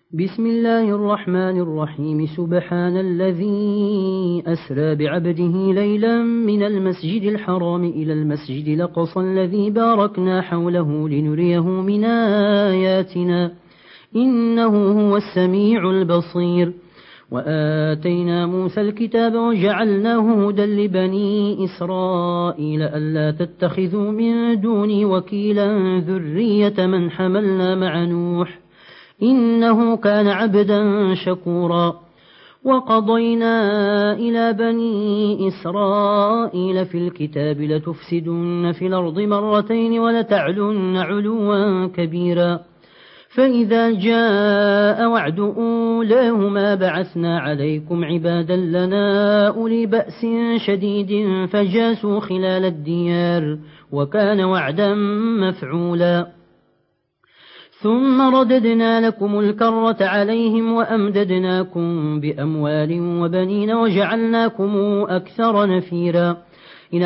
بسم الله الرحمن الرحيم. سبحان الذي أسرى بعبده ليلا من المسجد الحرام إلى المسجد الأقصى الذي باركنا حوله لنريه من آياتنا إنه هو السميع البصير. وآتينا موسى الكتاب وجعلناه هدى لبني إسرائيل ألا تتخذوا من دوني وكيلا ذرية من حملنا مع نوح إنه كان عبدا شكورا. وقضينا إلى بني إسرائيل في الكتاب لتفسدن في الأرض مرتين ولتعلن علوا كبيرا فإذا جاء وعد أولاهما بعثنا عليكم عبادا لنا أولي بأس شديد فجاسوا خلال الديار وكان وعدا مفعولا. ثم رددنا لكم الكرة عليهم وأمددناكم بأموال وبنين وجعلناكم أكثر نفيرا. إن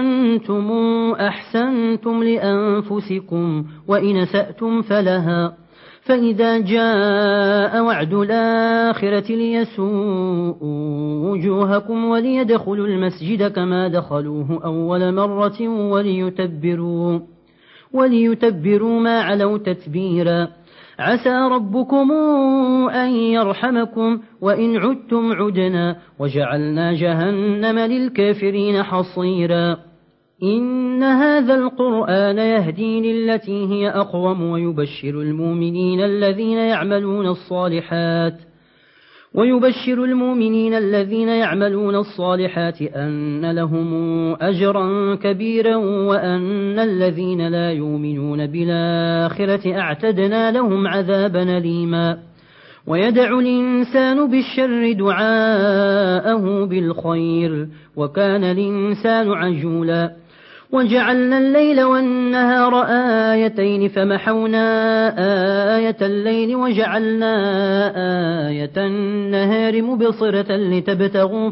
أحسنتم لأنفسكم وإن أسأتم فلها. فإذا جاء وعد الآخرة ليسوءوا وجوهكم وليدخلوا المسجد كما دخلوه أول مرة وليتبروا ما علوا تتبيرا. عسى ربكم أن يرحمكم وإن عدتم عدنا وجعلنا جهنم للكافرين حصيرا. إن هذا القرآن يهدي للتي هي أقوم ويبشر المؤمنين الذين يعملون الصالحات أن لهم أجرا كبيرا وأن الذين لا يؤمنون بالآخرة أعتدنا لهم عذابا أليما. ويدعو الإنسان بالشر دعاءه بالخير وكان الإنسان عجولا. وجعلنا الليل والنهار آيتين فمحونا آية الليل وجعلنا آية النهار مبصرة لتبتغوا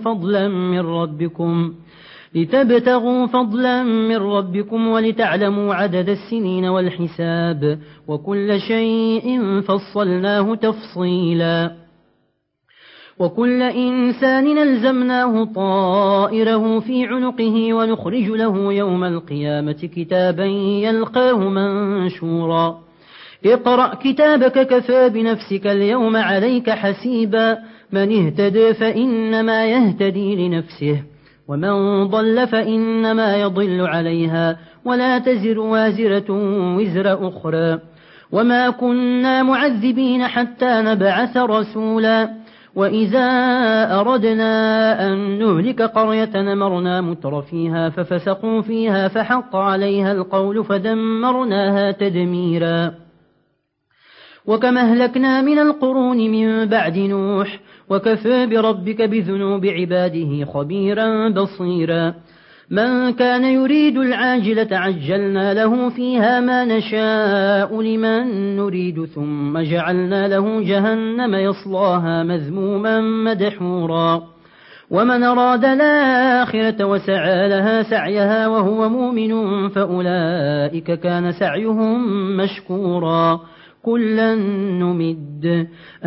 فضلا من ربكم ولتعلموا عدد السنين والحساب وكل شيء فصلناه تفصيلا. وكل إنسان ألزمناه طائره في عنقه ونخرج له يوم القيامة كتابا يلقاه منشورا. اقرأ كتابك كفى بنفسك اليوم عليك حسيبا. من اهتدى فإنما يهتدي لنفسه ومن ضل فإنما يضل عليها ولا تزر وازرة وزر أخرى. وما كنا معذبين حتى نبعث رسولا. وإذا أردنا أن نهلك قرية نمرنا متر فيها ففسقوا فيها فحق عليها القول فدمرناها تدميرا. وكما أهلكنا من القرون من بعد نوح وكفى بربك بذنوب عباده خبيرا بصيرا. من كان يريد العاجلة عجلنا له فيها ما نشاء لمن نريد ثم جعلنا له جهنم يصلاها مذموما مدحورا. ومن أراد الآخرة وسعى لها سعيها وهو مؤمن فأولئك كان سعيهم مشكورا. كلا نمد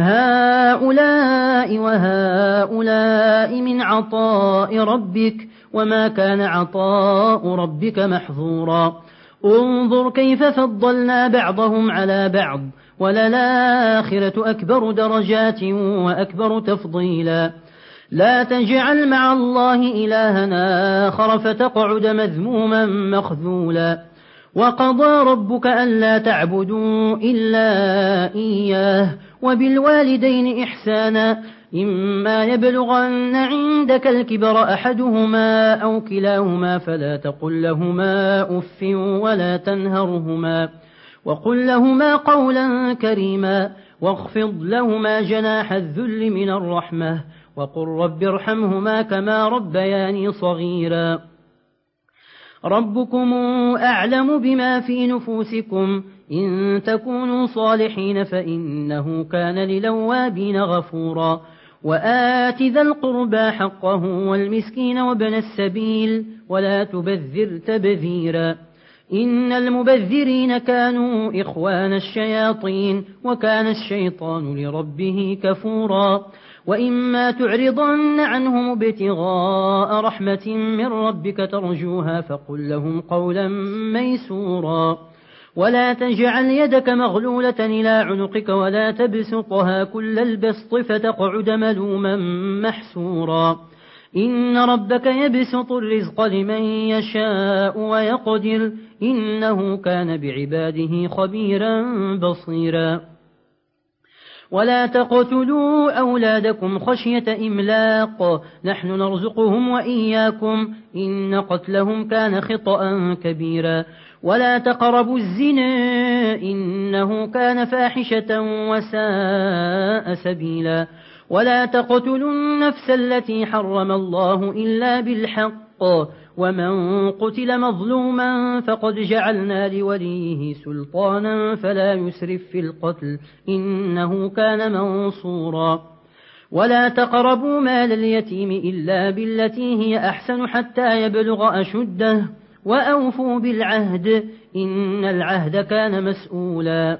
هؤلاء وهؤلاء من عطاء ربك وما كان عطاء ربك محظورا. انظر كيف فضلنا بعضهم على بعض وللآخرة أكبر درجات وأكبر تفضيلا. لا تجعل مع الله إلهنا آخر فتقعد مذموما مخذولا. وقضى ربك ألا تعبدوا إلا إياه وبالوالدين إحسانا. إما يبلغن عندك الكبر أحدهما أو كلاهما فلا تقل لهما أف ولا تنهرهما وقل لهما قولا كريما واخفض لهما جناح الذل من الرحمة وقل رب ارحمهما كما ربياني صغيرا. ربكم أعلم بما في نفوسكم إن تكونوا صالحين فإنه كان للوابين غفورا. وآت ذا القربى حقه والمسكين وابن السبيل ولا تبذر تبذيرا. إن المبذرين كانوا إخوان الشياطين وكان الشيطان لربه كفورا وإما تعرضن عنهم ابتغاء رحمة من ربك ترجوها فقل لهم قولا ميسورا ولا تجعل يدك مغلولة إلى عنقك ولا تبسطها كل البسط فتقعد ملوما محسورا إن ربك يبسط الرزق لمن يشاء ويقدر إنه كان بعباده خبيرا بصيرا ولا تقتلوا أولادكم خشية إملاق نحن نرزقهم وإياكم إن قتلهم كان خطأ كبيرا ولا تقربوا الزنا إنه كان فاحشة وساء سبيلا ولا تقتلوا النفس التي حرم الله إلا بالحق ومن قتل مظلوما فقد جعلنا لوليه سلطانا فلا يسرف في القتل إنه كان منصورا ولا تقربوا مال اليتيم إلا بالتي هي أحسن حتى يبلغ أشده وأوفوا بالعهد إن العهد كان مسؤولا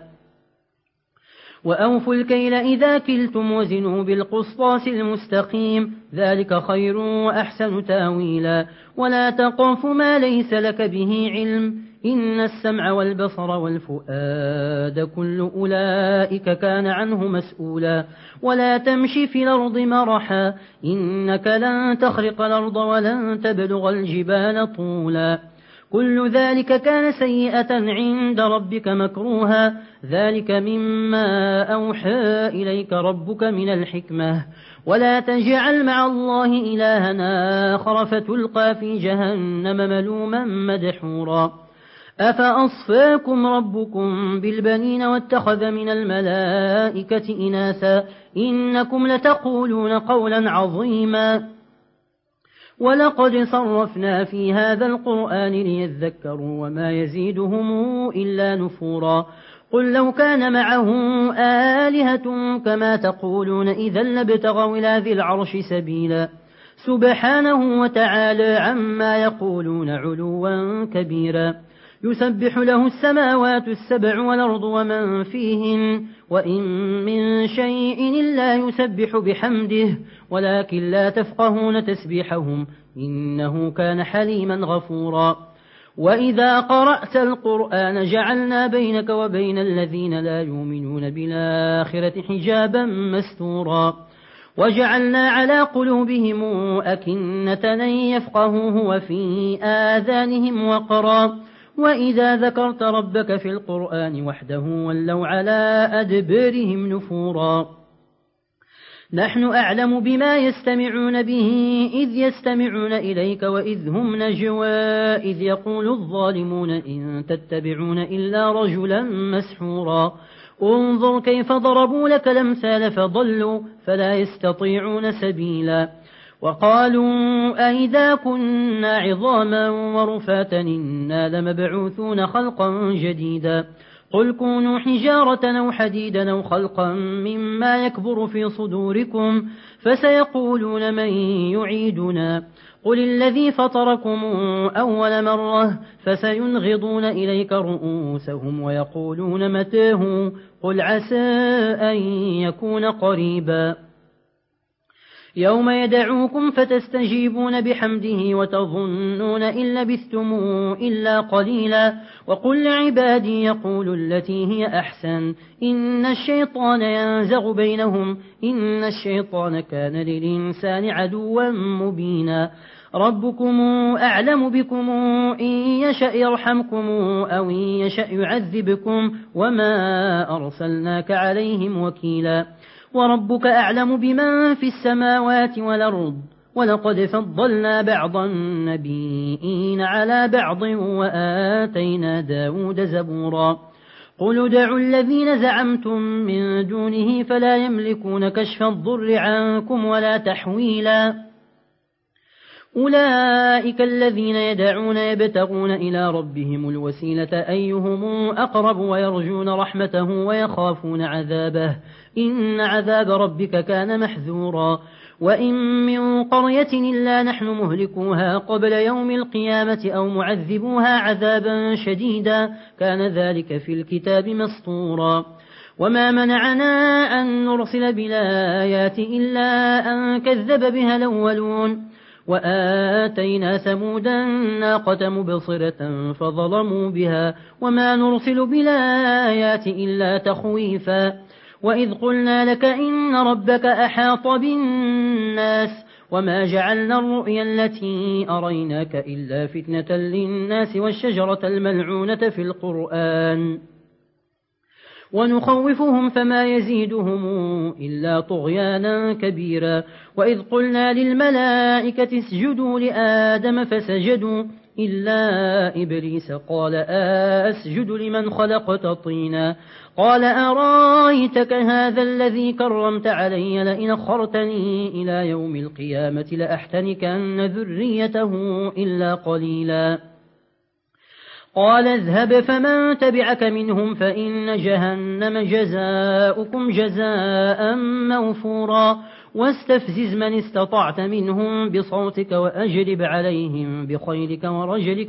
وأوفوا الكيل إذا كلتم وزنوا بالقسطاس المستقيم ذلك خير وأحسن تاويلا ولا تقف ما ليس لك به علم إن السمع والبصر والفؤاد كل أولئك كان عنه مسؤولا ولا تمشي في الأرض مرحا إنك لن تخرق الأرض ولن تبلغ الجبال طولا كل ذلك كان سيئة عند ربك مكروها ذلك مما أوحى إليك ربك من الحكمة ولا تجعل مع الله إلها آخر فتلقى في جهنم ملوما مدحورا أفأصفاكم ربكم بالبنين واتخذ من الملائكة إناثا إنكم لتقولون قولا عظيما ولقد صرفنا في هذا القرآن ليذكروا وما يزيدهم إلا نفورا قل لو كان معه آلهة كما تقولون إذا لابتغوا إلى ذي العرش سبيلا سبحانه وتعالى عما يقولون علوا كبيرا يسبح له السماوات السبع والأرض ومن فيهن وإن من شيء إلا يسبح بحمده ولكن لا تفقهون تسبيحهم إنه كان حليما غفورا وإذا قرأت القرآن جعلنا بينك وبين الذين لا يؤمنون بالآخرة حجابا مستورا وجعلنا على قلوبهم أكنة أن يفقهوه وفي آذانهم وقرا وإذا ذكرت ربك في القرآن وحده ولوا على أدبرهم نفورا نحن أعلم بما يستمعون به إذ يستمعون إليك وإذ هم نجوى إذ يقول الظالمون إن تتبعون إلا رجلا مسحورا انظر كيف ضربوا لك الأمثال فضلوا فلا يستطيعون سبيلا وقالوا أئذا كنا عظاما ورفاتا إنا لمبعوثون خلقا جديدا قل كونوا حجارة أو حديدا أو خلقا مما يكبر في صدوركم فسيقولون من يعيدنا قل الذي فطركم أول مرة فسينغضون إليك رؤوسهم ويقولون متاه قل عسى أن يكون قريبا يوم يدعوكم فتستجيبون بحمده وتظنون إن لبثتم إلا قليلا وقل لعبادي يقولوا التي هي أحسن إن الشيطان ينزغ بينهم إن الشيطان كان للإنسان عدوا مبينا ربكم أعلم بكم إن يشأ يرحمكم أو إن يشأ يعذبكم وما أرسلناك عليهم وكيلا وربك أعلم بمن في السماوات والأرض ولقد فضلنا بعض النبيين على بعض وآتينا داود زبورا قل ادعوا الذين زعمتم من دونه فلا يملكون كشف الضر عنكم ولا تحويلا أولئك الذين يدعون يبتغون إلى ربهم الوسيلة أيهم أقرب ويرجون رحمته ويخافون عذابه إن عذاب ربك كان محذورا وإن من قرية إلا نحن مهلكوها قبل يوم القيامة أو معذبوها عذابا شديدا كان ذلك في الكتاب مسطورا وما منعنا أن نرسل بالآيات إلا أن كذب بها الأولون وآتينا ثمودا الناقة مبصرة فظلموا بها وما نرسل بالآيات إلا تخويفا وإذ قلنا لك إن ربك أحاط بالناس وما جعلنا الرؤيا التي أريناك إلا فتنة للناس والشجرة الملعونة في القرآن ونخوفهم فما يزيدهم إلا طغيانا كبيرا وإذ قلنا للملائكة اسجدوا لآدم فسجدوا إلا إبليس قال أسجد لمن خلقت طينا قال أرايتك هذا الذي كرمت علي لئن أخرتني إلى يوم القيامة لأحتنكن ذريته إلا قليلا قال اذهب فمن تبعك منهم فإن جهنم جزاؤكم جزاء موفورا واستفزز من استطعت منهم بصوتك وأجلب عليهم بخيلك ورجلك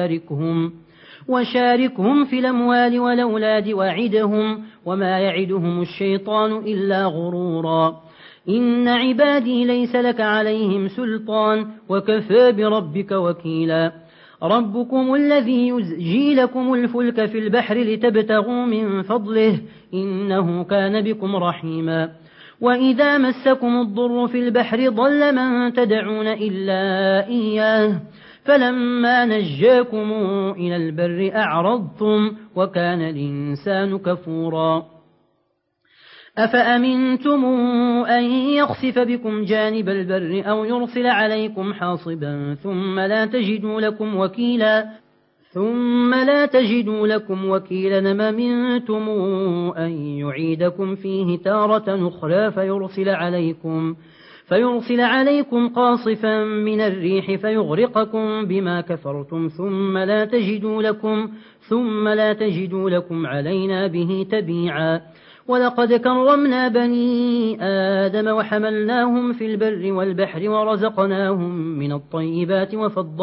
وشاركهم في الأموال والأولاد وعدهم وما يعدهم الشيطان إلا غرورا إن عبادي ليس لك عليهم سلطان وكفى بربك وكيلا ربكم الذي يزجي لكم الفلك في البحر لتبتغوا من فضله إنه كان بكم رحيما وإذا مسكم الضر في البحر ضل من تدعون إلا إياه فلما نجاكم إلى البر أعرضتم وكان الإنسان كفورا أفأمنتم أن يخسف بكم جانب البر أو يرسل عليكم حاصبا ثم لا تجدوا لكم وكيلا ما منتم أن يعيدكم فيه تارة أخرى فيرسل عليكم قاصفا من الريح فيغرقكم بما كفرتم ثم لا تجدوا لكم علينا به تبيعا ولقد كرمنا بني آدم وحملناهم في البر والبحر ورزقناهم من الطيبات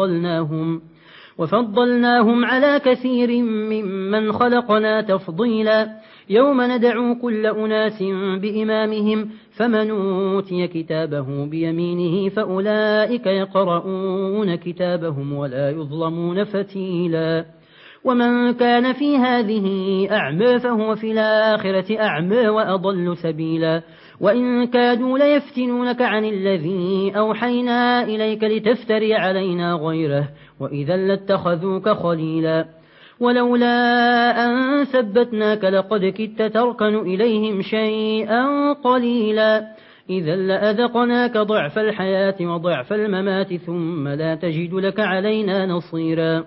وفضلناهم على كثير ممن خلقنا تفضيلا يوم ندعو كل أناس بإمامهم فمن أوتي كتابه بيمينه فأولئك يقرؤون كتابهم ولا يظلمون فتيلا ومن كان في هذه أعمى فهو في الآخرة أعمى وأضل سبيلا وإن كادوا ليفتنونك عن الذي أوحينا إليك لتفتري علينا غيره وإذا لاتخذوك خليلا ولولا أن ثبتناك لقد كدت تركن إليهم شيئا قليلا إذا لأذقناك ضعف الحياة وضعف الممات ثم لا تجد لك علينا نصيرا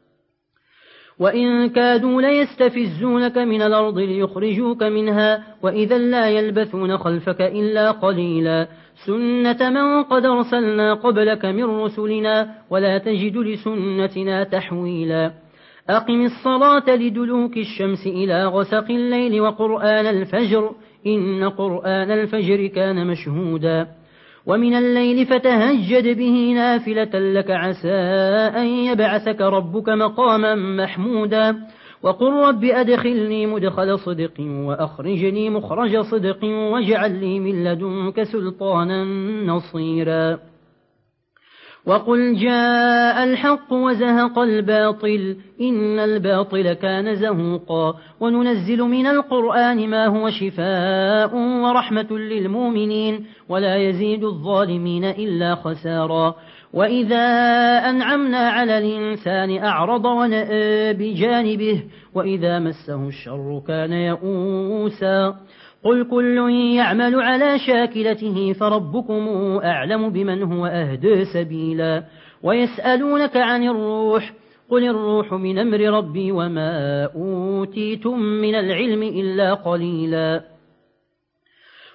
وإن كادوا ليستفزونك من الأرض ليخرجوك منها وإذا لا يلبثون خلفك إلا قليلا سنة من قد أرسلنا قبلك من رسلنا ولا تجد لسنتنا تحويلا أقم الصلاة لدلوك الشمس إلى غسق الليل وقرآن الفجر إن قرآن الفجر كان مشهودا ومن الليل فتهجد به نافلة لك عسى أن يبعثك ربك مقاما محمودا وقل رب أدخلني مدخل صدق وأخرجني مخرج صدق واجعل لي من لدنك سلطانا نصيرا وقل جاء الحق وزهق الباطل إن الباطل كان زهوقا وننزل من القرآن ما هو شفاء ورحمة للمؤمنين ولا يزيد الظالمين إلا خسارا وإذا أنعمنا على الإنسان أعرض ونأى بجانبه وإذا مسه الشر كان يئوسا قل كل يعمل على شاكلته فربكم أعلم بمن هو أهدى سبيلا ويسألونك عن الروح قل الروح من أمر ربي وما أوتيتم من العلم إلا قليلا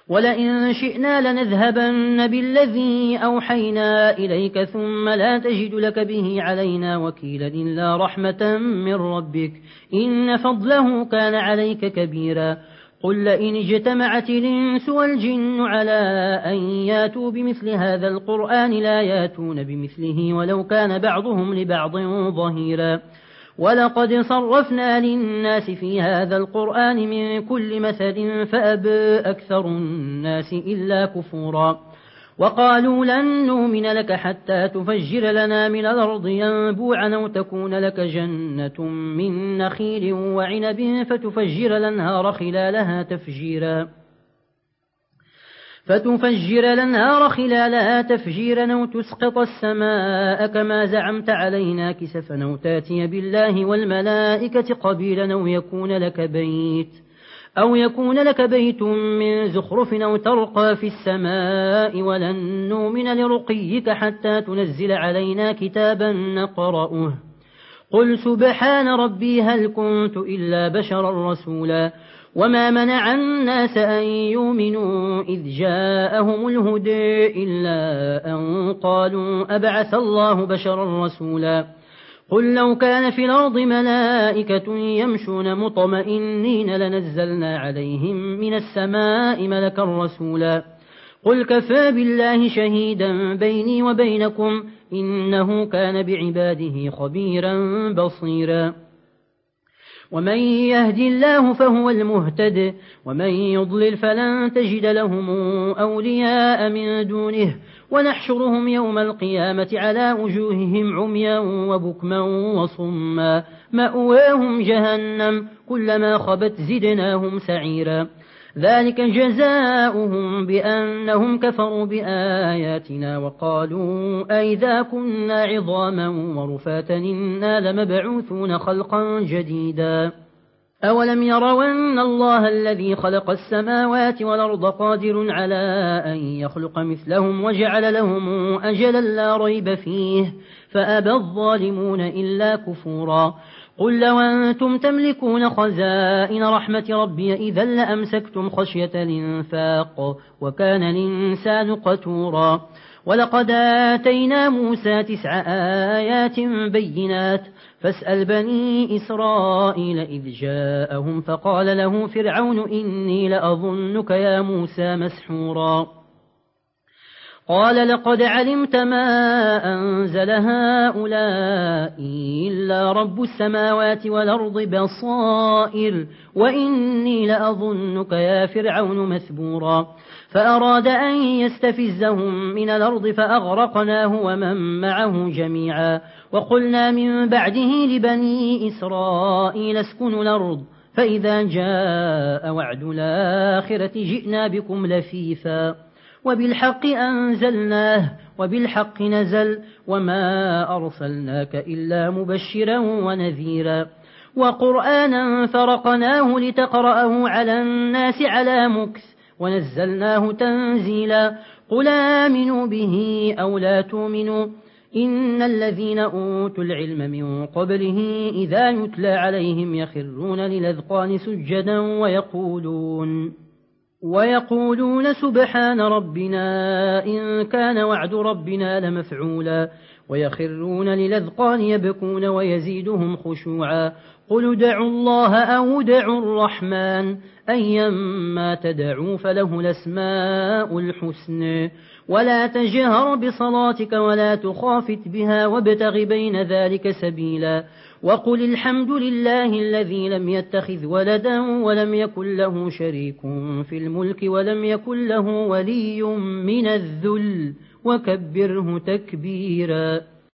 ولئن شئنا لنذهبن بالذي أوحينا إليك ثم لا تجد لك به علينا وكيلا إلا رحمة من ربك إن فضله كان عليك كبيرا قل لئن اجتمعت الإنس والجن على أن ياتوا بمثل هذا القرآن لا ياتون بمثله ولو كان بعضهم لبعض ظهيرا ولقد صرفنا للناس في هذا القرآن من كل مثل فأبى أكثر الناس إلا كفورا وقالوا لن نؤمن لك حتى تفجر لنا من الأرض ينبوعا أو تكون لك جنة من نخيل وعنب فتفجر الأنهار خلالها تفجيرا أو تسقط السماء كما زعمت علينا كسفا أو تاتي بالله والملائكة قبيلا أو يكون لك بيت من زخرف أو ترقى في السماء ولن نؤمن لرقيك حتى تنزل علينا كتابا نقرأه قل سبحان ربي هل كنت إلا بشرا رسولا وما منع الناس أن يؤمنوا إذ جاءهم الهدى إلا أن قالوا أبعث الله بشرا رسولا قل لو كان في الأرض ملائكة يمشون مطمئنين لنزلنا عليهم من السماء ملكا رسولا قل كفى بالله شهيدا بيني وبينكم إنه كان بعباده خبيرا بصيرا ومن يهد الله فهو المهتد ومن يضلل فلن تجد لهم أولياء من دونه ونحشرهم يوم القيامة على وجوههم عميا وبكما وصما مأواهم جهنم كلما خبت زدناهم سعيرا ذلك جزاؤهم بأنهم كفروا بآياتنا وقالوا أئذا كنا عظاما ورفاتا إنا لمبعوثون خلقا جديدا أولم يروا أن الله الذي خلق السماوات والأرض قادر على أن يخلق مثلهم وجعل لهم أجلا لا ريب فيه فأبى الظالمون إلا كفورا قل لو أنتم تملكون خزائن رحمة ربي إذا لأمسكتم خشية الإنفاق وكان الإنسان قتورا ولقد آتينا موسى 9 آيات بينات فاسأل بني إسرائيل إذ جاءهم فقال له فرعون إني لأظنك يا موسى مسحورا قال لقد علمت ما أنزل هؤلاء إلا رب السماوات والأرض بصائر وإني لأظنك يا فرعون مثبورا فأراد أن يستفزهم من الأرض فأغرقناه ومن معه جميعا وقلنا من بعده لبني إسرائيل اسكنوا الأرض فإذا جاء وعد الآخرة جئنا بكم لفيفا وبالحق أنزلناه وبالحق نزل وما أرسلناك إلا مبشرا ونذيرا وقرآنا فرقناه لتقرأه على الناس على مكث ونزلناه تنزيلا قل آمنوا به أو لا تؤمنوا إن الذين أوتوا العلم من قبله إذا يتلى عليهم يخرون للأذقان سجدا ويقولون سبحان ربنا إن كان وعد ربنا لمفعولا ويخرون للأذقان يبكون ويزيدهم خشوعا قل ادعوا الله أو ادعوا الرحمن أيما تدعوا فله الأسماء الحسن ولا تجهر بصلاتك ولا تخافت بها وابتغ بين ذلك سبيلا وقل الحمد لله الذي لم يتخذ ولدا ولم يكن له شريك في الملك ولم يكن له ولي من الذل وكبره تكبيرا.